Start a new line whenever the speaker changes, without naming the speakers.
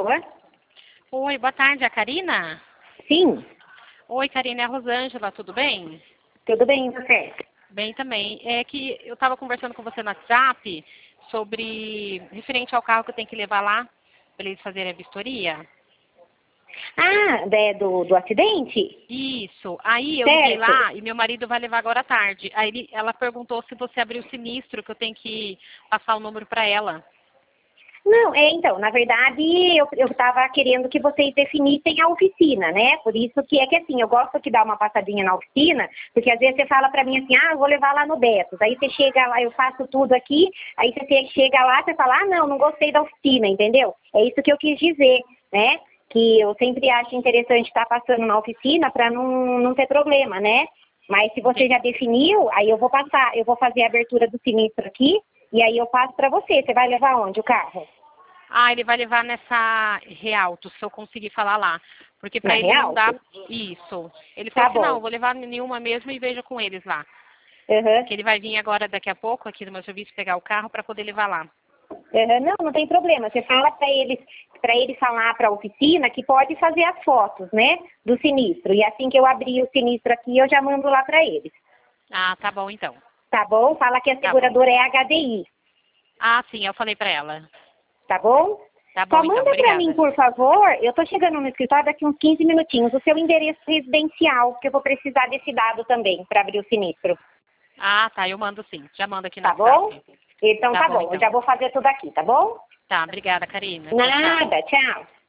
Alô?
Oi, boa tarde, é a Karina?
Sim,
Oi, Karina, é a Rosângela, tudo bem?
tudo bem, e você?
Bem também. É que eu estava conversando com você no WhatsApp sobre, referente ao carro que eu tenho que levar lá, para eles fazerem a vistoria.
Ah, do acidente?
Isso. Aí eu liguei
Certo.
lá e meu marido vai levar agora à tarde. Aí ela perguntou se você abriu o sinistro, que eu tenho que passar o número para ela.
Não, então, na verdade, eu estava querendo que vocês definissem a oficina, né? Por isso que assim, eu gosto que dá uma passadinha na oficina, porque às vezes você fala para mim assim, eu vou levar lá no Betos. Aí você chega lá, eu faço tudo aqui, aí você chega lá, você fala, não gostei da oficina, entendeu? É isso que eu quis dizer, né? Que eu sempre acho interessante estar passando na oficina para não ter problema, né? Mas se você já definiu, aí eu vou fazer a abertura do sinistro aqui, e aí eu passo para você. Você vai levar onde o carro?
Ah, ele vai levar nessa Realto, se eu conseguir falar lá. Porque
Na
para ele não dá
Realto?
isso. Ele falou
Tá
assim, não, eu
bom.
vou levar nenhuma mesmo e veja com eles lá.
Uhum.
Que ele vai vir agora daqui a pouco aqui no meu serviço pegar o carro para poder levar lá.
Uhum. Não tem problema. Você fala para ele falar para a oficina que pode fazer as fotos, né, do sinistro. E assim que eu abrir o sinistro aqui, eu já mando lá para eles.
Ah, tá bom então.
Tá bom? Fala que a
Tá bom.
seguradora é HDI.
Ah, sim, eu falei para ela.
Tá bom?
Tá
Só
bom então,
manda para mim,
obrigada.
por favor. Eu tô chegando no escritório daqui uns 15 minutinhos. O seu endereço residencial, que eu vou precisar desse dado também para abrir o sinistro.
Ah, tá, eu mando sim. Já mando aqui no
Tá bom?
WhatsApp.
Então
Tá
tá
bom
bom. Eu já
então.
vou fazer tudo aqui, tá bom?
Tá, obrigada, Karina. Tchau, tchau.
Nada. Tchau.